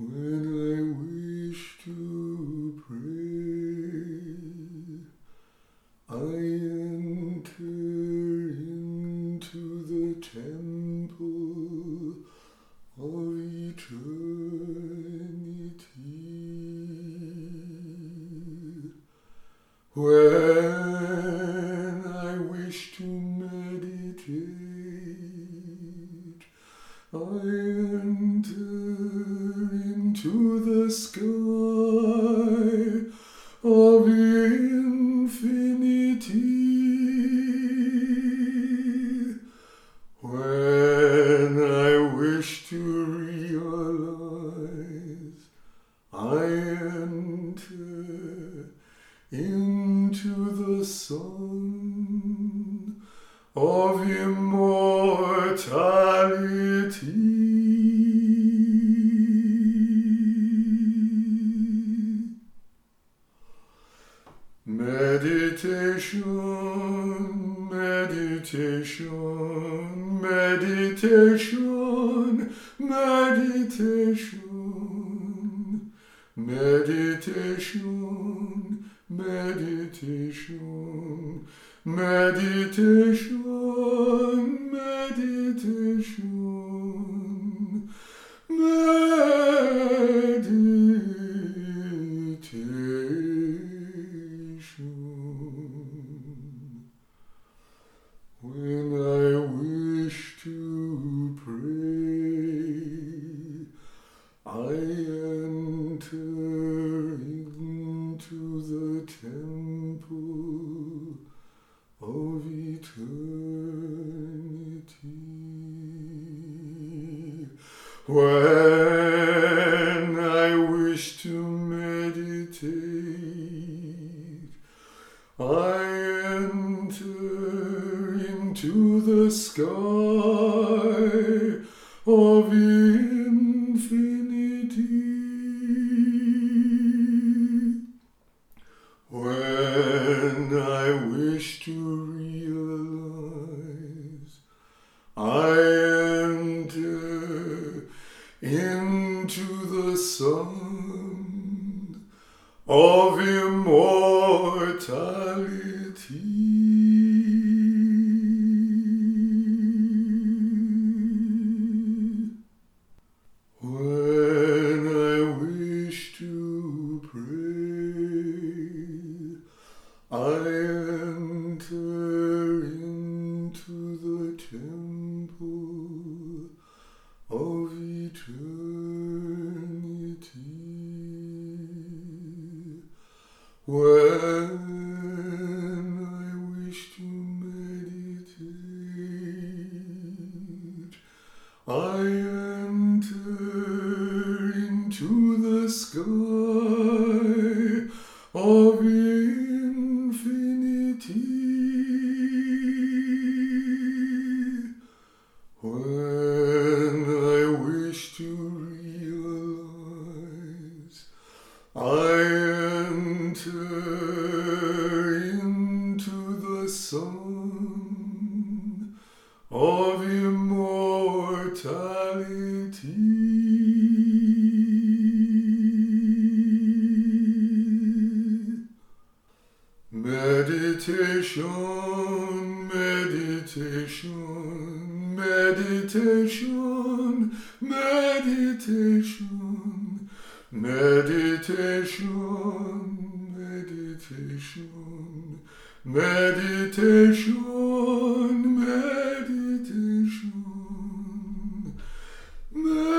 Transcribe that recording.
When I wish to pray, I enter into the temple of eternity. When I wish to meditate, I enter into the sky of infinity. When I wish to realize, I enter into the sun of immortality. Meditation, meditation, meditation, meditation, meditation, meditation, meditation, meditation, meditation. When I wish to pray, I enter into the temple of eternity. When I wish to meditate, I enter into the sky of infinity. When I wish to realize, I enter into the sun of immortality. When I wish to pray, I enter into the temple of eternity. When I wish to meditate, I enter into the sky of infinity. When I wish to realize, I enter into the sun of immortality. Meditation, meditation, meditation, meditation, meditation, meditation, meditation, meditation, meditation.